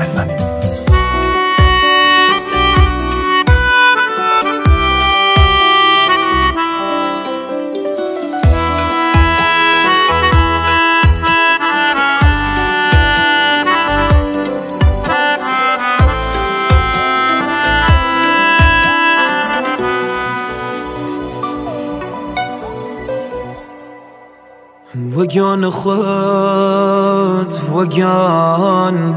بزنیم. وگان خود وگان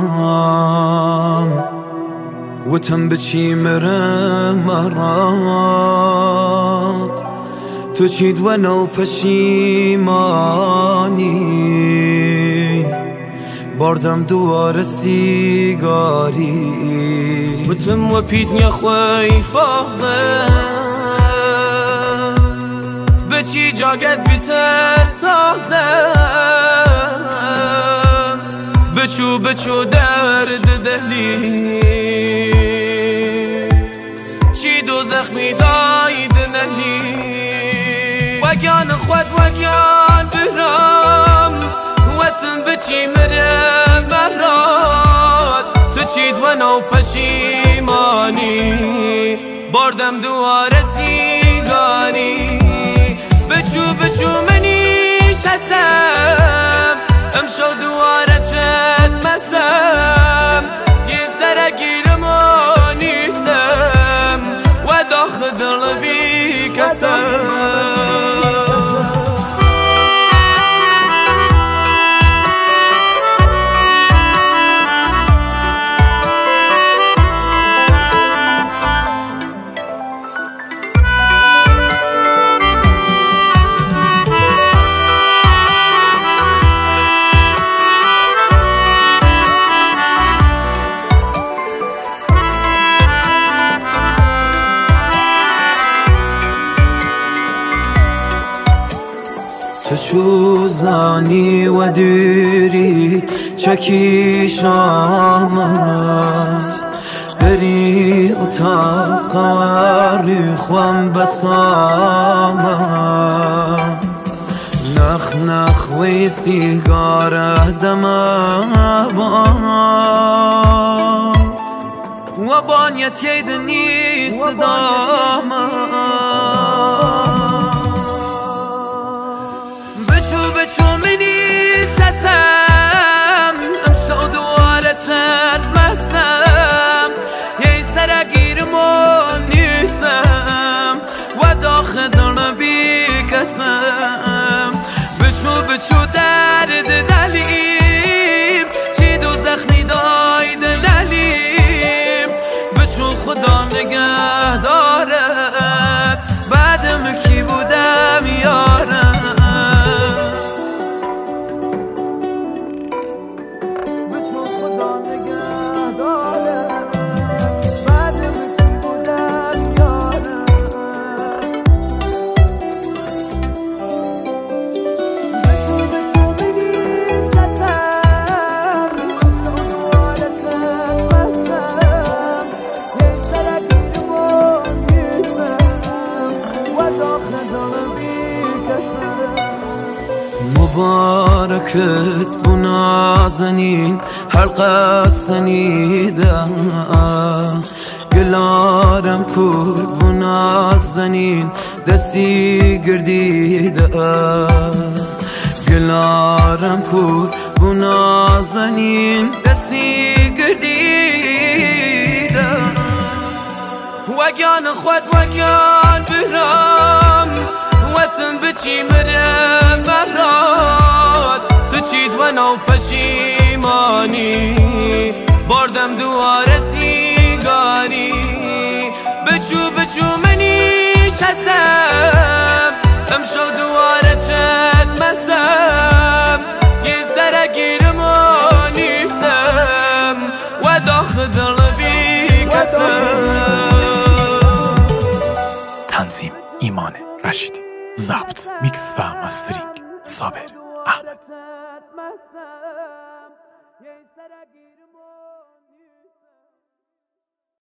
برام وتم بچی مرم مرات تو چید و نو پشیمانی باردم دوار سیگاری وتم و پیدنی خوی فازه بچی جاگت بیتر سازم بچو درد دلی چی دو زخمی داید نلی وگان خود وگان برام وطن بچی مرم برات تو چید و نو پشیمانی باردم دوار سیگاری بچو منی شسم امشو دواره چد مسم یه سرگیرم و نیسم و داخل دل بی کسم تو چوزانی و دیرید چکی شامم بری اتاق وری خوام بسامم نخ نخ وی سیگار دمم و بانیت یدنی صدامم بچو منی سسم امشو دواره چند مسم یه سرگیرم و نیسم و داخل دل بی کسم بچو درد دلیم چی دو زخمی داید نلیم بچو خدا نگه دارد بعدم کی بودم یارم مبارکت بو نازنین حلقه سنیده گلارم کور بو نازنین دستی گردیده گلارم کور بو نازنین دستی گردیده وگان خود وگان برام وطن بچی مرم برات تو چید و نو پشیمانی باردم دوار سیگاری بچو منی شسم امشو دواره چد مسم یه سرگیرم و نیسم و داخل دل بی کسم. تنظیم ایمان رشیدی، ضبط میکس و ماسترینگ صابر احمد.